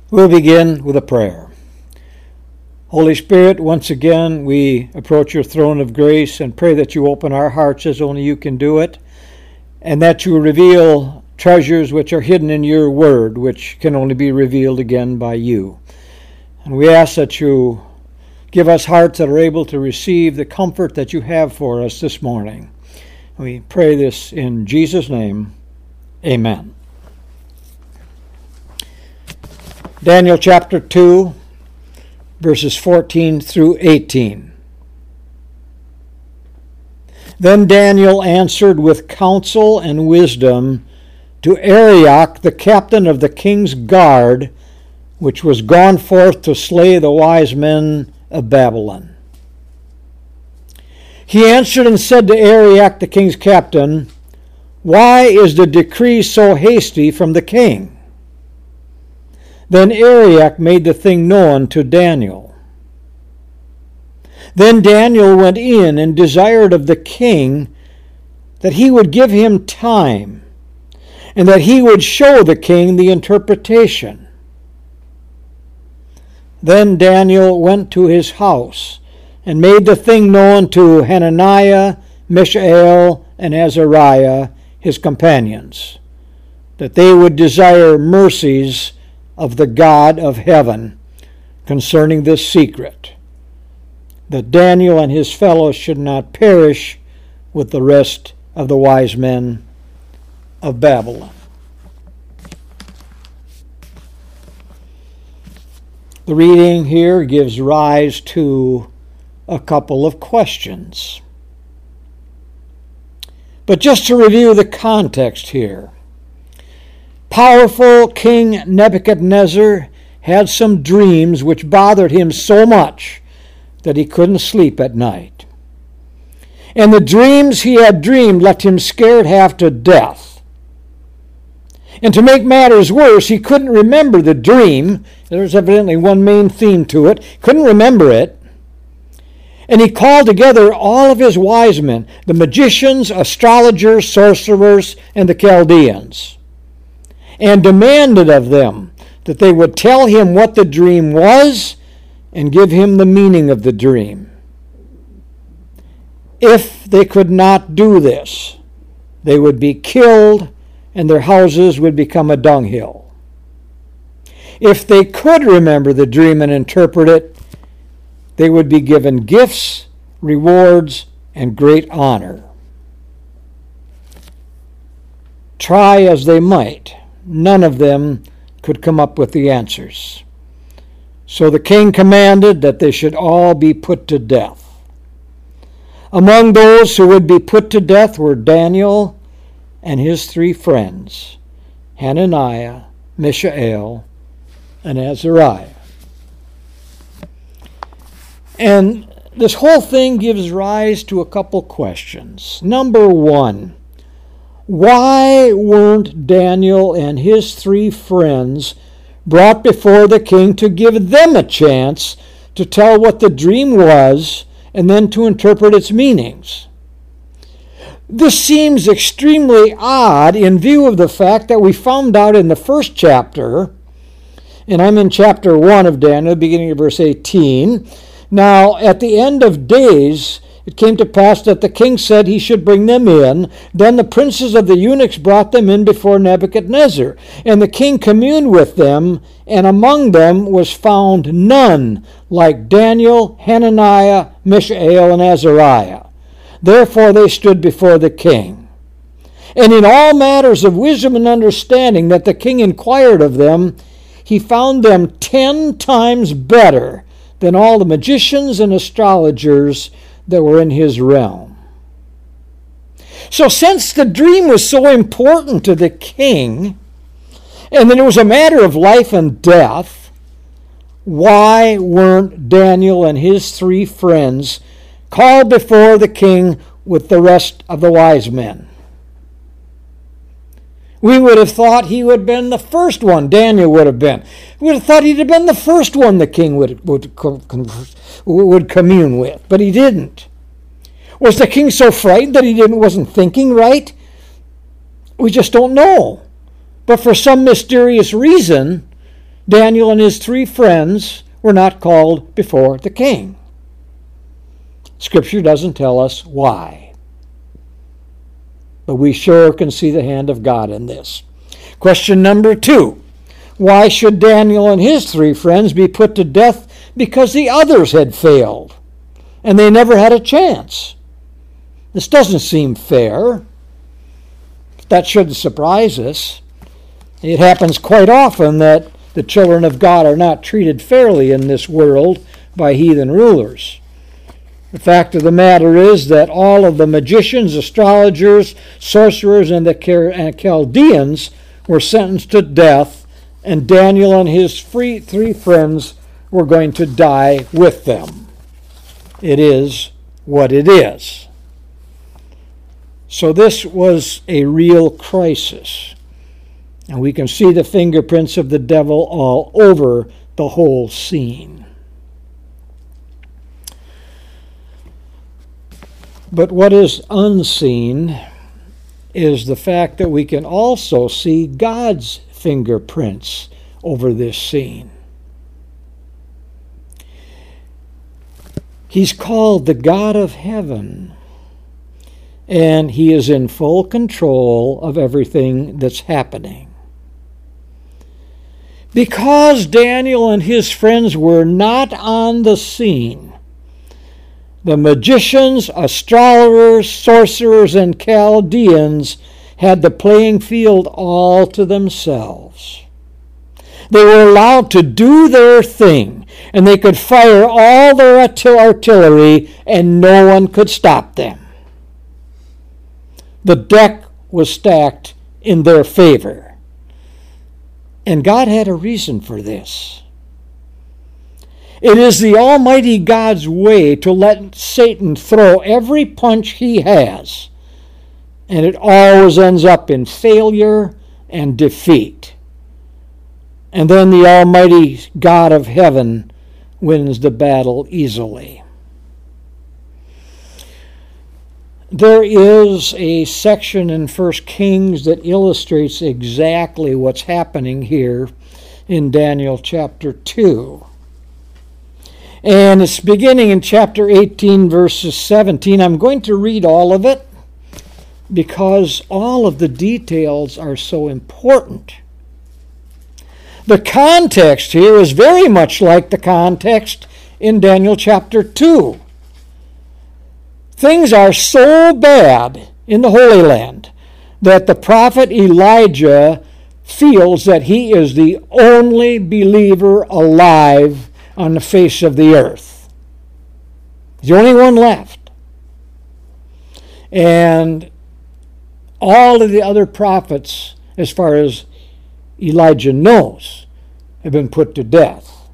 We'll begin with a prayer. Holy Spirit, once again we approach your throne of grace and pray that you open our hearts as only you can do it, and that you reveal treasures which are hidden in your word, which can only be revealed again by you. And we ask that you give us hearts that are able to receive the comfort that you have for us this morning. We pray this in Jesus' name. Amen. Daniel chapter 2, verses 14 through 18. Then Daniel answered with counsel and wisdom to Arioch, the captain of the king's guard, which was gone forth to slay the wise men of Babylon. He answered and said to Arioch, the king's captain, "Why is the decree so hasty from the king?" Then Arioch made the thing known to Daniel. Then Daniel went in and desired of the king that he would give him time, and that he would show the king the interpretation. Then Daniel went to his house, and made the thing known to Hananiah, Mishael, and Azariah, his companions, that they would desire mercies of the God of heaven concerning this secret, that Daniel and his fellows should not perish with the rest of the wise men of Babylon. The reading here gives rise to a couple of questions. But just to review the context here, powerful King Nebuchadnezzar had some dreams which bothered him so much that he couldn't sleep at night. And the dreams he had dreamed left him scared half to death. And to make matters worse, he couldn't remember the dream. There's evidently one main theme to it. Couldn't remember it. And he called together all of his wise men, the magicians, astrologers, sorcerers, and the Chaldeans, and demanded of them that they would tell him what the dream was and give him the meaning of the dream. If they could not do this, they would be killed and their houses would become a dunghill. If they could remember the dream and interpret it, they would be given gifts, rewards, and great honor. Try as they might, none of them could come up with the answers. So the king commanded that they should all be put to death. Among those who would be put to death were Daniel and his three friends, Hananiah, Mishael, and Azariah. And this whole thing gives rise to a couple questions. Number one, why weren't Daniel and his three friends brought before the king to give them a chance to tell what the dream was and then to interpret its meanings? This seems extremely odd in view of the fact that we found out in the first chapter, and I'm in chapter 1 of Daniel, beginning of verse 18. Now, at the end of days, it came to pass that the king said he should bring them in. Then the princes of the eunuchs brought them in before Nebuchadnezzar. And the king communed with them, and among them was found none like Daniel, Hananiah, Mishael, and Azariah. Therefore they stood before the king. And in all matters of wisdom and understanding that the king inquired of them, he found them 10 times better than all the magicians and astrologers that were in his realm. So since the dream was so important to the king, and that it was a matter of life and death, why weren't Daniel and his three friends called before the king with the rest of the wise men? We would have thought he would have been the first one, Daniel would have been. We would have thought he'd have been the first one the king would commune with, but he didn't. Was the king so frightened that he wasn't thinking right? We just don't know. But for some mysterious reason, Daniel and his 3 friends were not called before the king. Scripture doesn't tell us why. But we sure can see the hand of God in this. Question number 2. Why should Daniel and his 3 friends be put to death because the others had failed and they never had a chance? This doesn't seem fair. That shouldn't surprise us. It happens quite often that the children of God are not treated fairly in this world by heathen rulers. The fact of the matter is that all of the magicians, astrologers, sorcerers, and the Chaldeans were sentenced to death, and Daniel and his 3 friends were going to die with them. It is what it is. So this was a real crisis. And we can see the fingerprints of the devil all over the whole scene. But what is unseen is the fact that we can also see God's fingerprints over this scene. He's called the God of heaven, and he is in full control of everything that's happening. Because Daniel and his friends were not on the scene, the magicians, astrologers, sorcerers, and Chaldeans had the playing field all to themselves. They were allowed to do their thing, and they could fire all their artillery, and no one could stop them. The deck was stacked in their favor. And God had a reason for this. It is the Almighty God's way to let Satan throw every punch he has, and it always ends up in failure and defeat. And then the Almighty God of heaven wins the battle easily. There is a section in 1 Kings that illustrates exactly what's happening here in Daniel chapter 2. And it's beginning in chapter 18, verses 17. I'm going to read all of it because all of the details are so important. The context here is very much like the context in Daniel chapter 2. Things are so bad in the Holy Land that the prophet Elijah feels that he is the only believer alive on the face of the earth. He's the only one left. And all of the other prophets, as far as Elijah knows, have been put to death.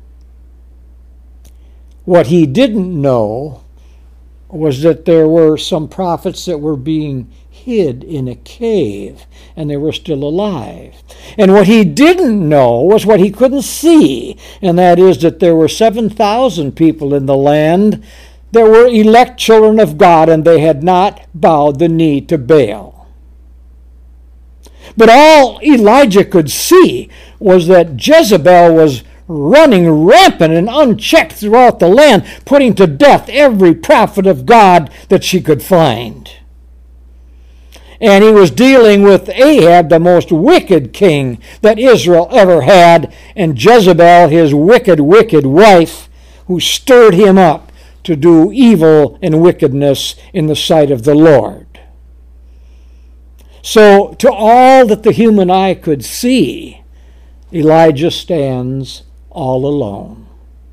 What he didn't know was that there were some prophets that were being hid in a cave, and they were still alive. And what he didn't know was what he couldn't see, and that is that there were 7,000 people in the land that were elect children of God, and they had not bowed the knee to Baal. But all Elijah could see was that Jezebel was running rampant and unchecked throughout the land, putting to death every prophet of God that she could find. And he was dealing with Ahab, the most wicked king that Israel ever had, and Jezebel, his wicked, wicked wife, who stirred him up to do evil and wickedness in the sight of the Lord. So, to all that the human eye could see, Elijah stands all alone.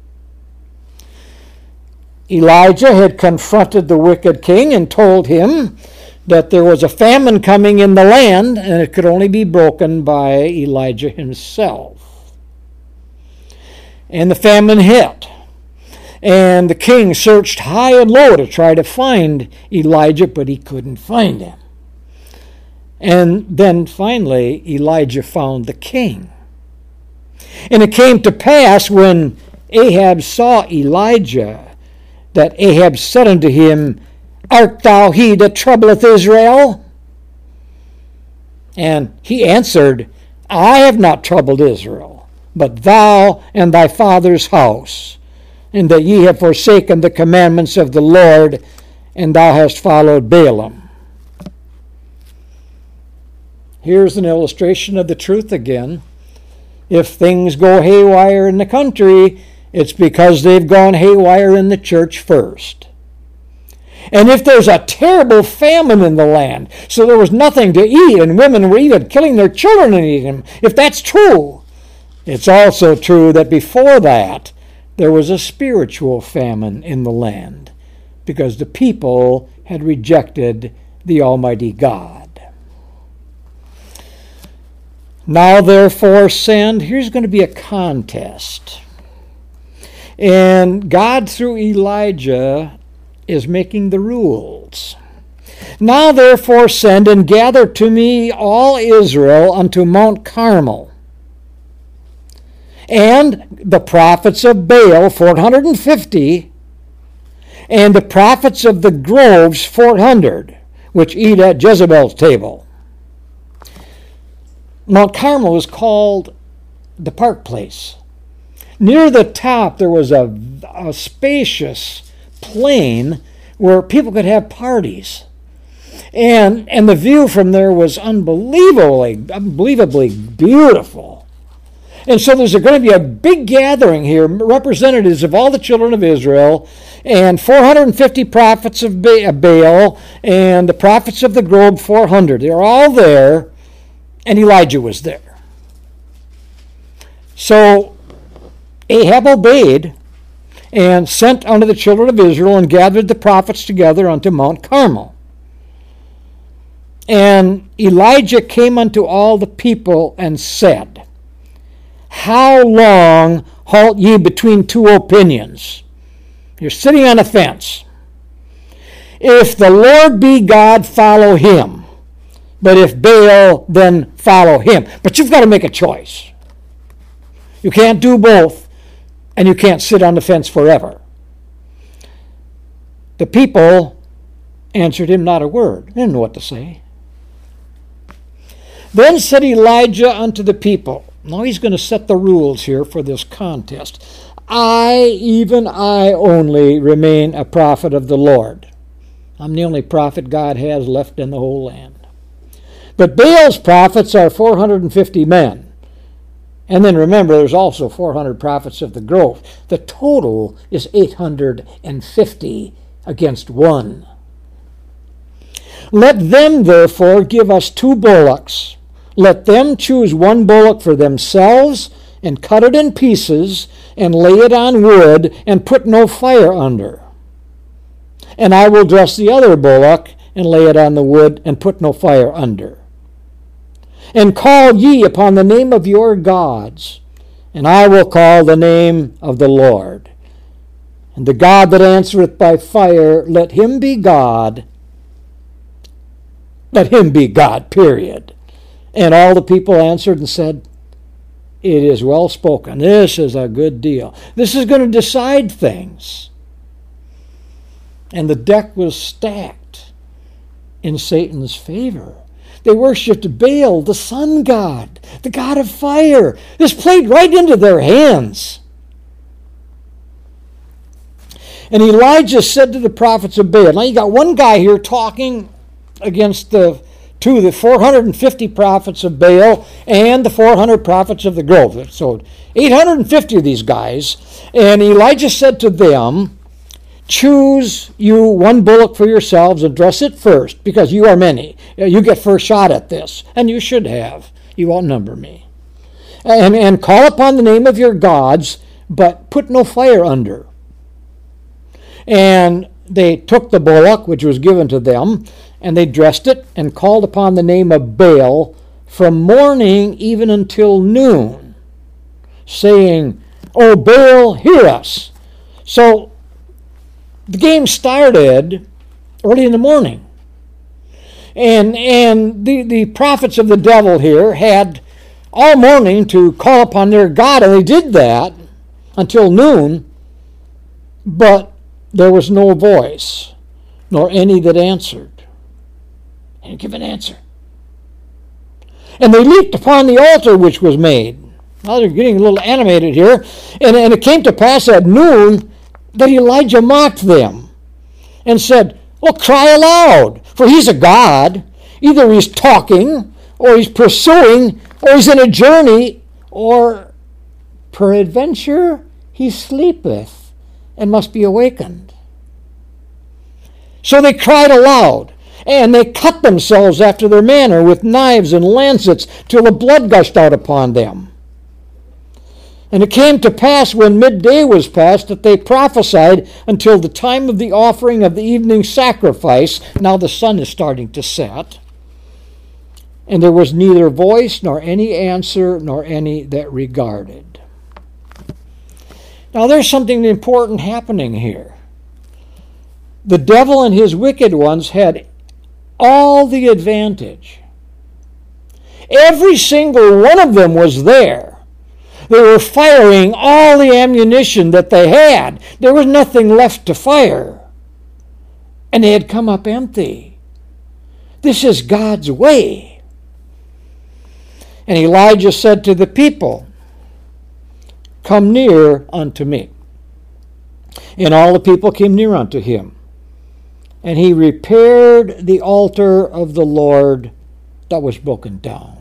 Elijah had confronted the wicked king and told him that there was a famine coming in the land, and it could only be broken by Elijah himself. And the famine hit. And the king searched high and low to try to find Elijah, but he couldn't find him. And then finally, Elijah found the king. And it came to pass when Ahab saw Elijah, that Ahab said unto him, Art thou he that troubleth Israel? And he answered, I have not troubled Israel, but thou and thy father's house, and that ye have forsaken the commandments of the Lord, and thou hast followed Baalim. Here's an illustration of the truth again. If things go haywire in the country, it's because they've gone haywire in the church first. And if there's a terrible famine in the land, so there was nothing to eat, and women were even killing their children and eating them, if that's true, it's also true that before that, there was a spiritual famine in the land, because the people had rejected the Almighty God. Now therefore send, here's going to be a contest. And God through Elijah is making the rules. Now therefore send and gather to me all Israel unto Mount Carmel. And the prophets of Baal, 450, and the prophets of the groves, 400, which eat at Jezebel's table. Mount Carmel is called the Park Place. Near the top there was a spacious plain where people could have parties. And the view from there was unbelievably beautiful. And so there's going to be a big gathering here, representatives of all the children of Israel, and 450 prophets of Baal, and the prophets of the grove, 400. They're all there. And Elijah was there. So Ahab obeyed and sent unto the children of Israel and gathered the prophets together unto Mount Carmel. And Elijah came unto all the people and said, How long halt ye between two opinions? You're sitting on a fence. If the Lord be God, follow him. But if Baal, then follow him. But you've got to make a choice. You can't do both, and you can't sit on the fence forever. The people answered him not a word. They didn't know what to say. Then said Elijah unto the people, now he's going to set the rules here for this contest. I, even I only, remain a prophet of the Lord. I'm the only prophet God has left in the whole land. But Baal's prophets are 450 men. And then remember, there's also 400 prophets of the grove. The total is 850 against one. Let them therefore give us 2 bullocks. Let them choose 1 bullock for themselves, and cut it in pieces, and lay it on wood, and put no fire under. And I will dress the other bullock, and lay it on the wood, and put no fire under. And call ye upon the name of your gods, and I will call the name of the Lord. And the God that answereth by fire, let him be God. Let him be God, period. And all the people answered and said, It is well spoken. This is a good deal. This is going to decide things. And the deck was stacked in Satan's favor. They worshipped Baal, the sun god, the god of fire. This played right into their hands. And Elijah said to the prophets of Baal, now you got one guy here talking against the 450 prophets of Baal and the 400 prophets of the grove. So 850 of these guys. And Elijah said to them, Choose you 1 bullock for yourselves and dress it first, because you are many. You get first shot at this, and you should have. You outnumber me. And call upon the name of your gods, but put no fire under. And they took the bullock, which was given to them, and they dressed it and called upon the name of Baal from morning even until noon, saying, O Baal, hear us. So the game started early in the morning. And the prophets of the devil here had all morning to call upon their God, and they did that until noon, but there was no voice, nor any that answered. And give an answer. And they leaped upon the altar which was made. Now they're getting a little animated here. And it came to pass at noon that Elijah mocked them and said, well, cry aloud, for he's a god. Either he's talking, or he's pursuing, or he's in a journey, or peradventure he sleepeth and must be awakened. So they cried aloud, and they cut themselves after their manner with knives and lancets till the blood gushed out upon them. And it came to pass when midday was past that they prophesied until the time of the offering of the evening sacrifice. Now the sun is starting to set. And there was neither voice nor any answer nor any that regarded. Now there's something important happening here. The devil and his wicked ones had all the advantage. Every single one of them was there. They were firing all the ammunition that they had. There was nothing left to fire. And they had come up empty. This is God's way. And Elijah said to the people, come near unto me. And all the people came near unto him. And he repaired the altar of the Lord that was broken down.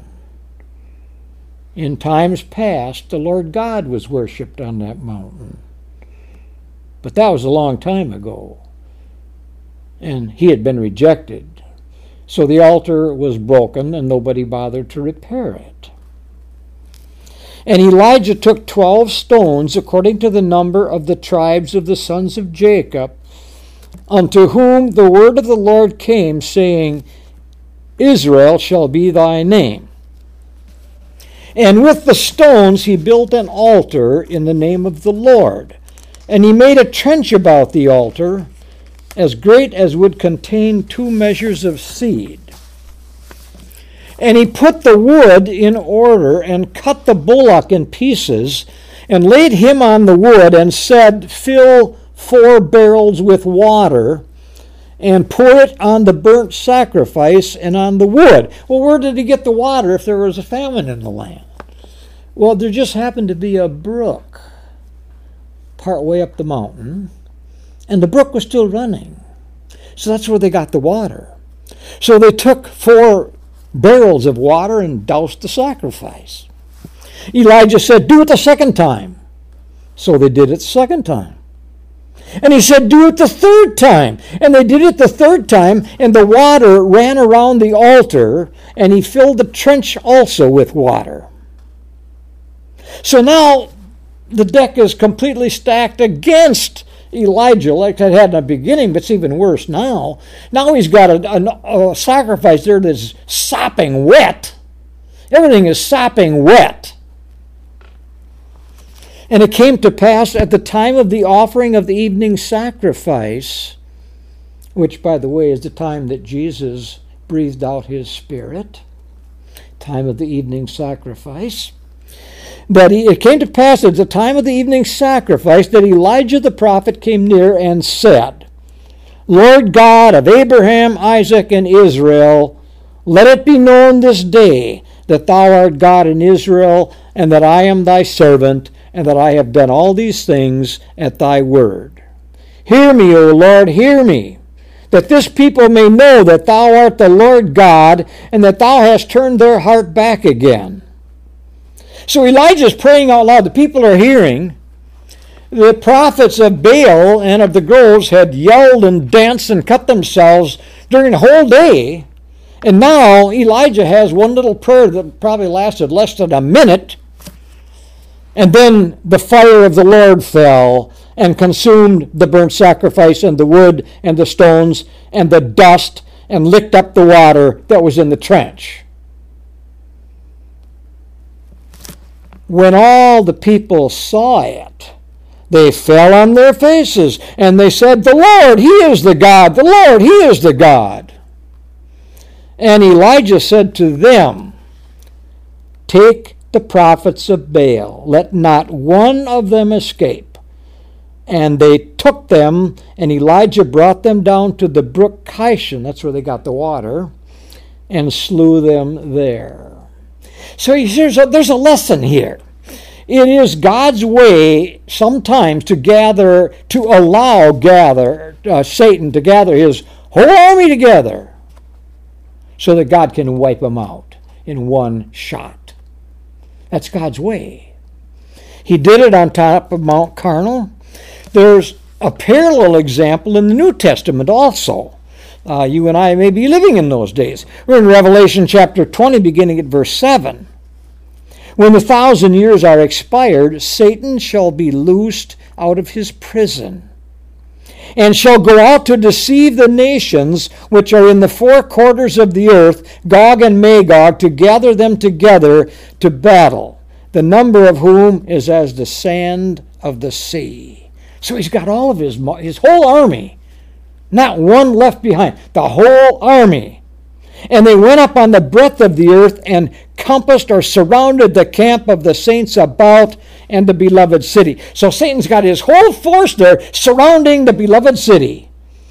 In times past, the Lord God was worshipped on that mountain. But that was a long time ago. And he had been rejected. So the altar was broken and nobody bothered to repair it. And Elijah took 12 stones according to the number of the tribes of the sons of Jacob, unto whom the word of the Lord came, saying, Israel shall be thy name. And with the stones he built an altar in the name of the Lord. And he made a trench about the altar, as great as would contain 2 measures of seed. And he put the wood in order, and cut the bullock in pieces, and laid him on the wood, and said, fill 4 barrels with water, and pour it on the burnt sacrifice and on the wood. Well, where did he get the water if there was a famine in the land? Well, there just happened to be a brook part way up the mountain, and the brook was still running. So that's where they got the water. So they took 4 barrels of water and doused the sacrifice. Elijah said, do it the second time. So they did it the second time. And he said, do it the third time. And they did it the third time, and the water ran around the altar, and he filled the trench also with water. So now the deck is completely stacked against Elijah, like it had in the beginning, but it's even worse now. Now he's got a sacrifice there that's sopping wet. Everything is sopping wet. And it came to pass at the time of the offering of the evening sacrifice, which, by the way, is the time that Jesus breathed out his Spirit, time of the evening sacrifice, it came to pass at the time of the evening sacrifice that Elijah the prophet came near and said, Lord God of Abraham, Isaac, and Israel, let it be known this day that thou art God in Israel, and that I am thy servant, and that I have done all these things at thy word. Hear me, O Lord, hear me, that this people may know that thou art the Lord God, and that thou hast turned their heart back again. So Elijah is praying out loud. The people are hearing. The prophets of Baal and of the groves had yelled and danced and cut themselves during the whole day. And now Elijah has one little prayer that probably lasted less than a minute. And then the fire of the Lord fell and consumed the burnt sacrifice and the wood and the stones and the dust and licked up the water that was in the trench. When all the people saw it, they fell on their faces, and they said, the Lord, he is the God. The Lord, he is the God. And Elijah said to them, take the prophets of Baal, let not one of them escape. And they took them, and Elijah brought them down to the brook Kishon, that's where they got the water, and slew them there. So there's a lesson here. it is God's way sometimes to allow Satan to gather his whole army together so that God can wipe them out in one shot. That's God's way. He did it on top of Mount Carmel. There's a parallel example in the New Testament also. You and I may be living in those days. We're in Revelation chapter 20, beginning at verse 7. When the 1,000 years are expired, Satan shall be loosed out of his prison, and shall go out to deceive the nations which are in the four quarters of the earth, Gog and Magog, to gather them together to battle, the number of whom is as the sand of the sea. So he's got all of his whole army. Not one left behind. The whole army. And they went up on the breadth of the earth and compassed or surrounded the camp of the saints about and the beloved city. So Satan's got his whole force there surrounding the beloved city.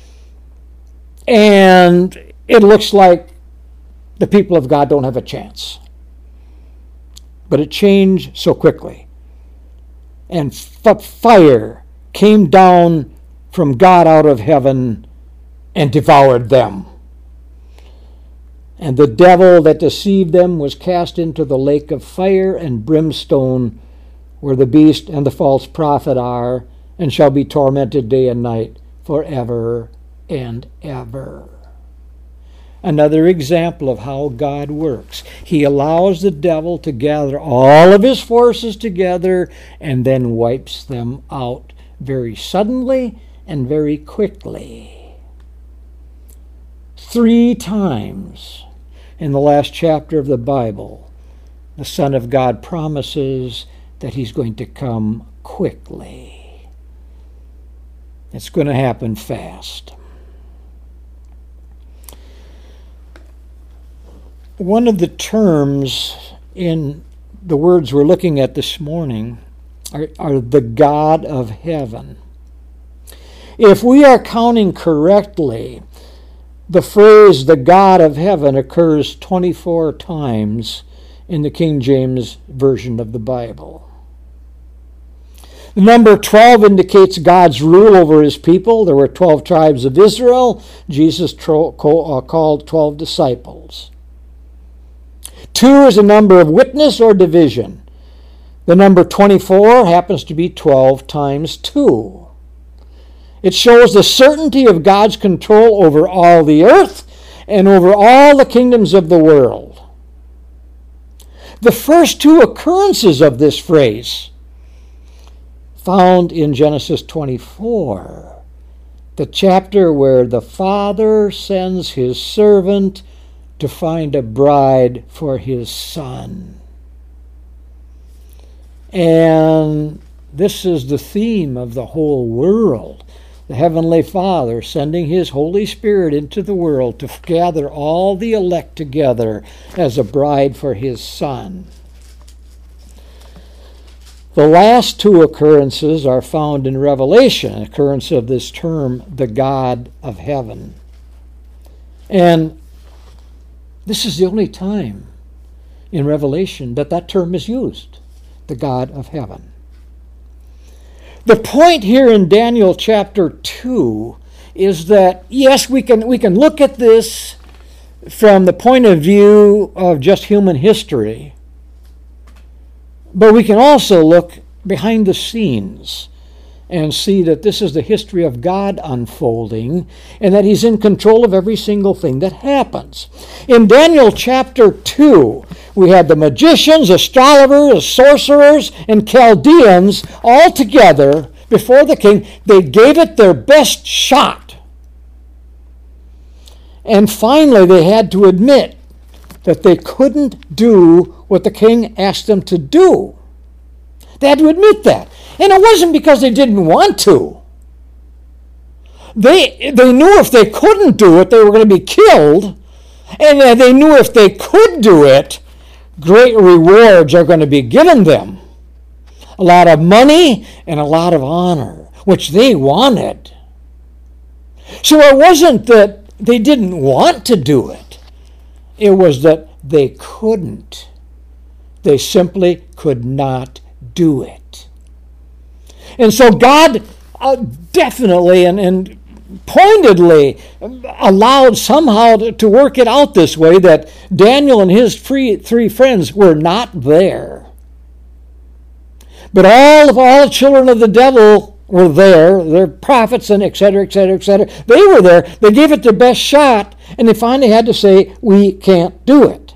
And it looks like the people of God don't have a chance. But it changed so quickly. And fire came down from God out of heaven and devoured them. And the devil that deceived them was cast into the lake of fire and brimstone, where the beast and the false prophet are, and shall be tormented day and night forever and ever. Another example of how God works. He allows the devil to gather all of his forces together and then wipes them out very suddenly and very quickly. 3 times in the last chapter of the Bible, the Son of God promises that he's going to come quickly. It's going to happen fast. One of the terms in the words we're looking at this morning are the God of heaven. If we are counting correctly, the phrase the God of heaven occurs 24 times in the King James Version of the Bible. The number 12 indicates God's rule over his people. There were 12 tribes of Israel. Jesus called 12 disciples. 2 is a number of witness or division. The number 24 happens to be 12 times 2. It shows the certainty of God's control over all the earth and over all the kingdoms of the world. The first 2 occurrences of this phrase found in Genesis 24, the chapter where the Father sends his servant to find a bride for his son. And this is the theme of the whole world. The Heavenly Father sending his Holy Spirit into the world to gather all the elect together as a bride for his Son. The last 2 occurrences are found in Revelation, an occurrence of this term, the God of heaven. And this is the only time in Revelation that term is used, the God of heaven. The point here in Daniel chapter 2 is that, yes, we can look at this from the point of view of just human history, but we can also look behind the scenes and see that this is the history of God unfolding and that he's in control of every single thing that happens. In Daniel chapter 2, we had the magicians, astrologers, sorcerers, and Chaldeans all together before the king. They gave it their best shot. And finally, they had to admit that they couldn't do what the king asked them to do. They had to admit that. And it wasn't because they didn't want to. They knew if they couldn't do it, they were going to be killed. And they knew if they could do it, great rewards are going to be given them. A lot of money and a lot of honor, which they wanted. So it wasn't that they didn't want to do it. It was that they couldn't. They simply could not do it. And so God definitely and pointedly allowed somehow to work it out this way, that Daniel and his three friends were not there. But all the children of the devil were there, their prophets and et cetera, et cetera, et cetera. They were there. They gave it their best shot, and they finally had to say, we can't do it.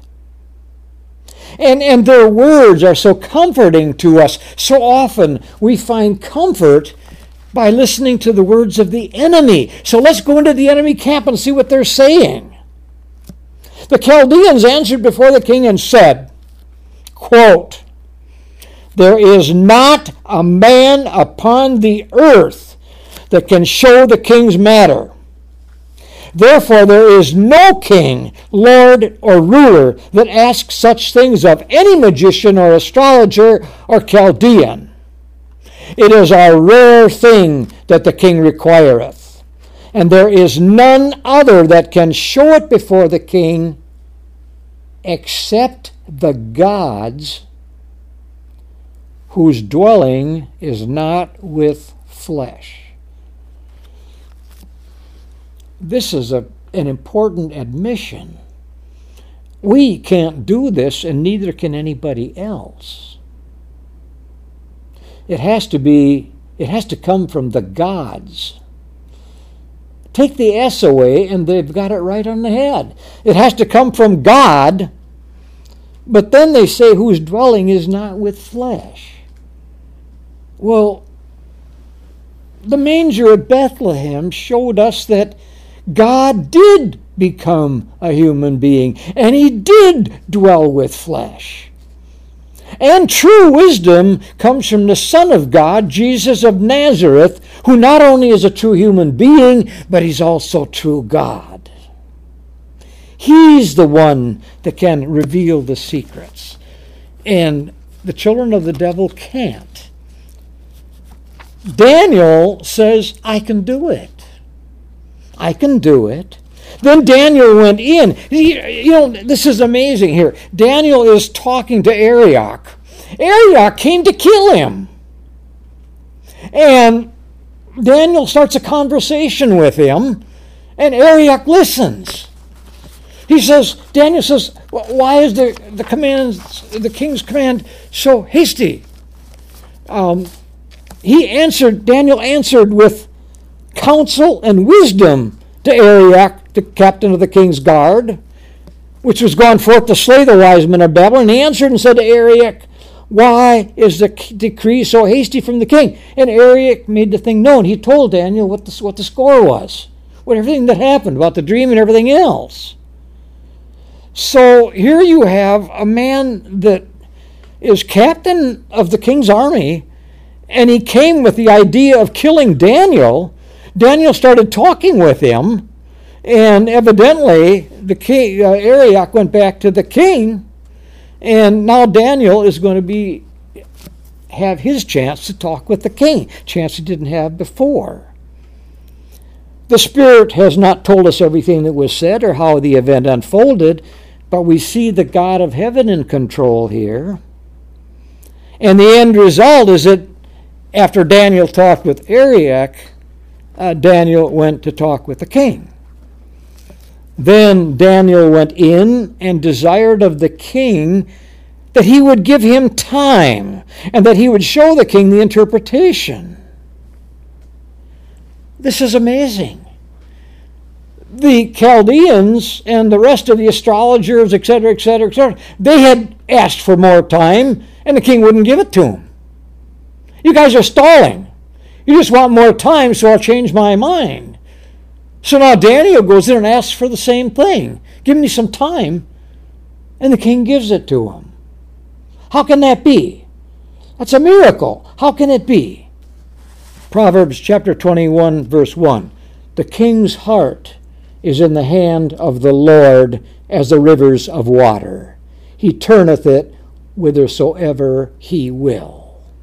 And their words are so comforting to us. So often we find comfort by listening to the words of the enemy. So let's go into the enemy camp and see what they're saying. The Chaldeans answered before the king and said, quote, there is not a man upon the earth that can show the king's matter. Therefore there is no king, lord, or ruler that asks such things of any magician or astrologer or Chaldean. It is a rare thing that the king requireth, and there is none other that can show it before the king except the gods whose dwelling is not with flesh. This is an important admission. We can't do this, and neither can anybody else. It has to come from the gods. Take the S away, and they've got it right on the head. It has to come from God, but then they say whose dwelling is not with flesh. Well, the manger at Bethlehem showed us that God did become a human being, and he did dwell with flesh. And true wisdom comes from the Son of God, Jesus of Nazareth, who not only is a true human being, but he's also true God. He's the one that can reveal the secrets, and the children of the devil can't. Daniel says, I can do it. I can do it. Then Daniel went in. This is amazing here. Daniel is talking to Arioch. Arioch came to kill him. And Daniel starts a conversation with him, and Arioch listens. Daniel says, why is the king's command so hasty? Daniel answered with counsel and wisdom to Arioch, the captain of the king's guard, which was gone forth to slay the wise men of Babylon. And he answered and said to Arioch, why is the decree so hasty from the king? And Arioch made the thing known. He told Daniel what the score was, everything that happened, about the dream and everything else. So here you have a man that is captain of the king's army, and he came with the idea of killing Daniel. Daniel started talking with him, and evidently the king, Arioch went back to the king, and now Daniel is going to have his chance to talk with the king, chance he didn't have before. The Spirit has not told us everything that was said or how the event unfolded, but we see the God of heaven in control here. And the end result is that after Daniel talked with Arioch, Daniel went to talk with the king. Then Daniel went in and desired of the king that he would give him time and that he would show the king the interpretation. This is amazing. The Chaldeans and the rest of the astrologers, etc., etc., etc., they had asked for more time, and the king wouldn't give it to them. You guys are stalling. You just want more time, so I'll change my mind. So now Daniel goes in and asks for the same thing. Give me some time. And the king gives it to him. How can that be? That's a miracle. How can it be? Proverbs chapter 21, verse 1. The king's heart is in the hand of the Lord as the rivers of water. He turneth it whithersoever he will.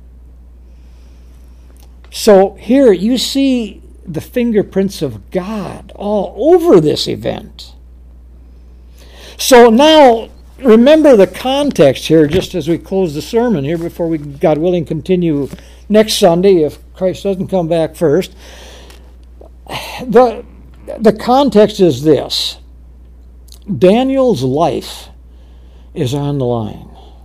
So here you see the fingerprints of God all over this event. So now remember the context here, just as we close the sermon here, before we, God willing, continue next Sunday, if Christ doesn't come back first. The context is this. Daniel's life is on the line.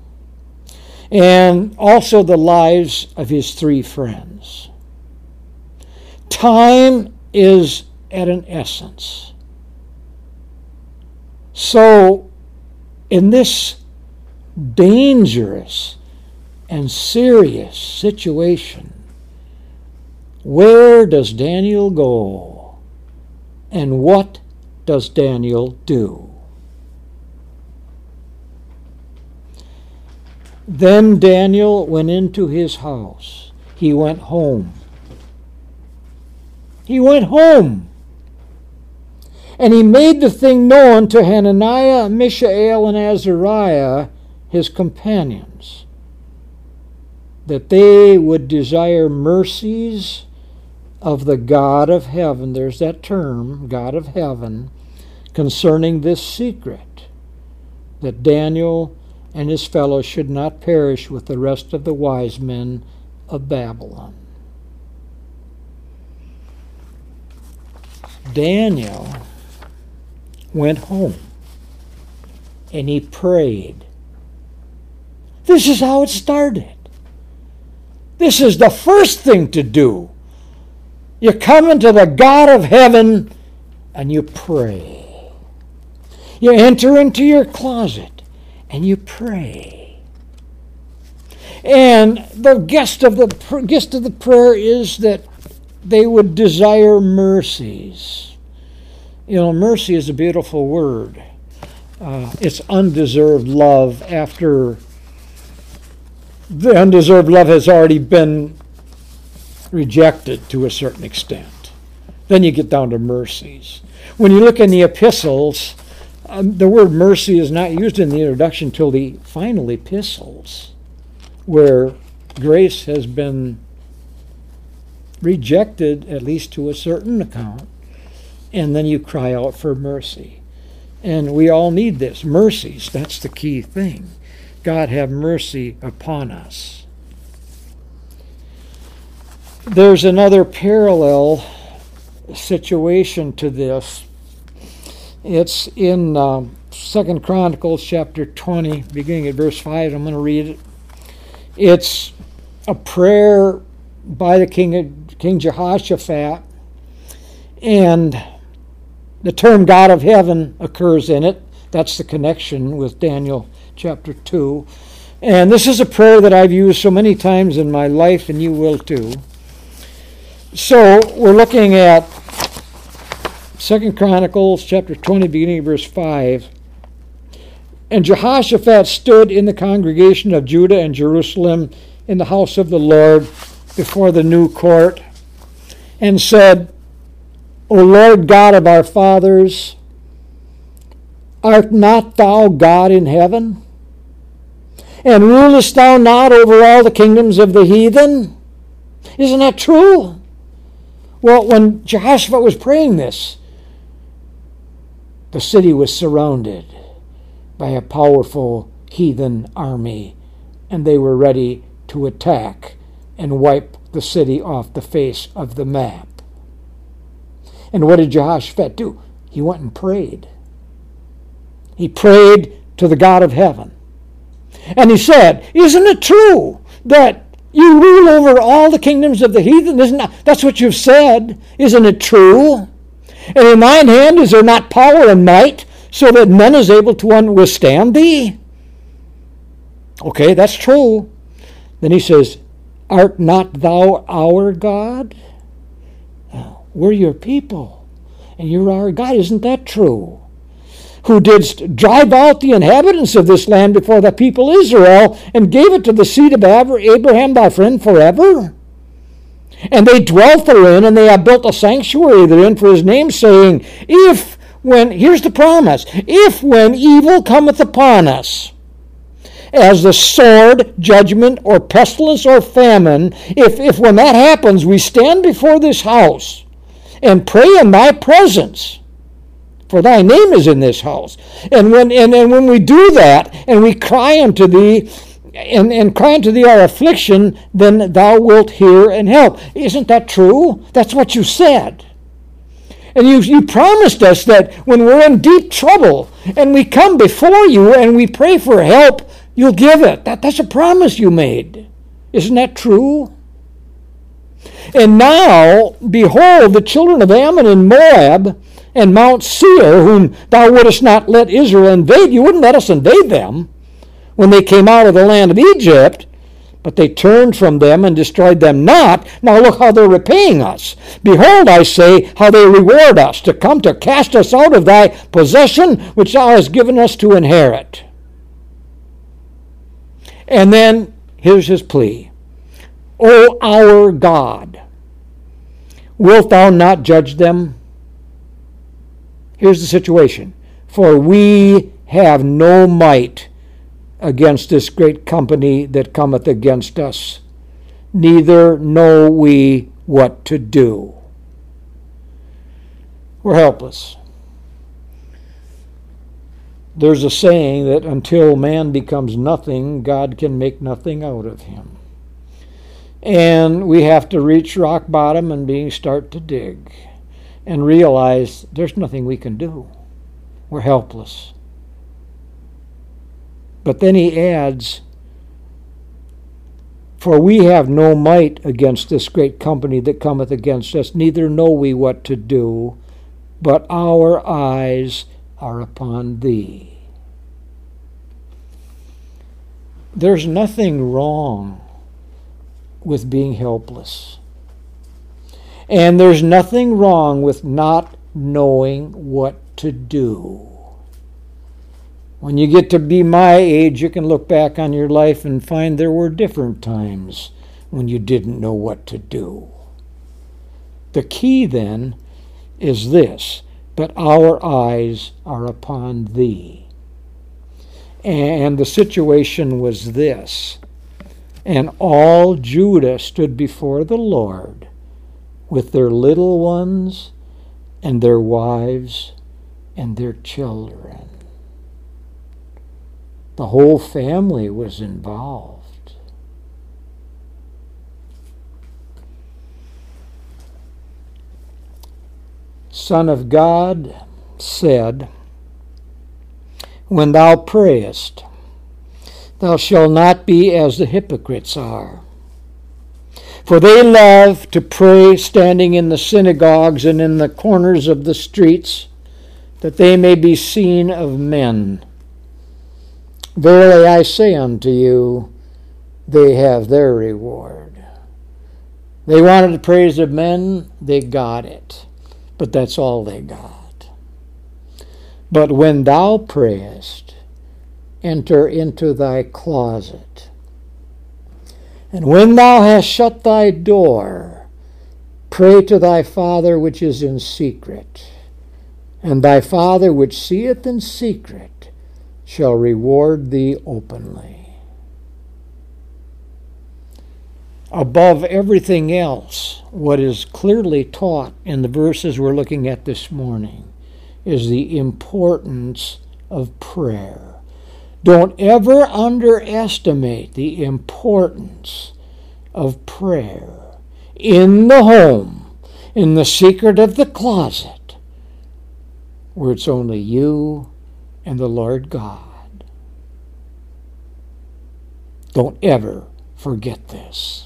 And also the lives of his three friends. Time is at an essence. So, in this dangerous and serious situation, where does Daniel go? And what does Daniel do? Then Daniel went into his house. He went home. He went home. And he made the thing known to Hananiah, Mishael, and Azariah, his companions, that they would desire mercies of the God of heaven. There's that term, God of heaven, concerning this secret, that Daniel and his fellows should not perish with the rest of the wise men of Babylon. Daniel went home and he prayed. This is how it started. This is the first thing to do. You come into the God of heaven and you pray. You enter into your closet and you pray. And the gist of the prayer is that they would desire mercies. You know, mercy is a beautiful word. It's undeserved love after the undeserved love has already been rejected to a certain extent. Then you get down to mercies. When you look in the epistles, the word mercy is not used in the introduction till the final epistles, where grace has been rejected, at least to a certain account, and then you cry out for mercy. And we all need this. Mercies, that's the key thing. God have mercy upon us. There's another parallel situation to this. It's in 2 Chronicles chapter 20, beginning at verse 5. I'm going to read it. It's a prayer by the King Jehoshaphat, and the term God of heaven occurs in it. That's the connection with Daniel chapter 2. And this is a prayer that I've used so many times in my life, and you will too. So we're looking at 2 Chronicles chapter 20, beginning of verse 5. And Jehoshaphat stood in the congregation of Judah and Jerusalem in the house of the Lord before the new court, and said, O Lord God of our fathers, art not thou God in heaven? And rulest thou not over all the kingdoms of the heathen? Isn't that true? Well, when Jehoshaphat was praying this, the city was surrounded by a powerful heathen army, and they were ready to attack and wipe the city off the face of the map. And what did Jehoshaphat do? He went and prayed. He prayed to the God of heaven. And he said, isn't it true that you rule over all the kingdoms of the heathen? That's what you've said. Isn't it true? And in thine hand is there not power and might, so that none is able to withstand thee? Okay, that's true. Then he says, art not thou our God? We're your people, and you're our God. Isn't that true? Who didst drive out the inhabitants of this land before the people Israel, and gave it to the seed of Abraham thy friend forever? And they dwelt therein, and they have built a sanctuary therein for his name, saying, here's the promise, if when evil cometh upon us, as the sword, judgment, or pestilence, or famine, if when that happens, we stand before this house and pray in thy presence, for thy name is in this house. And when we do that, and we cry unto thee, and cry unto thee our affliction, then thou wilt hear and help. Isn't that true? That's what you said. And you promised us that when we're in deep trouble and we come before you and we pray for help, you'll give it. That's a promise you made. Isn't that true? And now, behold, the children of Ammon and Moab and Mount Seir, whom thou wouldest not let Israel invade, you wouldn't let us invade them when they came out of the land of Egypt, but they turned from them and destroyed them not. Now look how they're repaying us. Behold, I say, how they reward us, to come to cast us out of thy possession, which thou hast given us to inherit. And then, here's his plea. O our God, wilt thou not judge them? Here's the situation. For we have no might against this great company that cometh against us, neither know we what to do. We're helpless. There's a saying that until man becomes nothing, God can make nothing out of him. And we have to reach rock bottom and start to dig and realize there's nothing we can do. We're helpless. But then he adds, for we have no might against this great company that cometh against us, neither know we what to do, but our eyes are upon thee. There's nothing wrong with being helpless. And there's nothing wrong with not knowing what to do. When you get to be my age, you can look back on your life and find there were different times when you didn't know what to do. The key then is this, but our eyes are upon thee. And the situation was this, and all Judah stood before the Lord with their little ones and their wives and their children. The whole family was involved. Son of God said, when thou prayest, thou shalt not be as the hypocrites are. For they love to pray standing in the synagogues and in the corners of the streets, that they may be seen of men. Verily I say unto you, they have their reward. They wanted the praise of men, they got it. But that's all they got. But when thou prayest, enter into thy closet. And when thou hast shut thy door, pray to thy Father which is in secret. And thy Father which seeth in secret shall reward thee openly. Above everything else, what is clearly taught in the verses we're looking at this morning is the importance of prayer. Don't ever underestimate the importance of prayer in the home, in the secret of the closet, where it's only you and the Lord God. Don't ever forget this.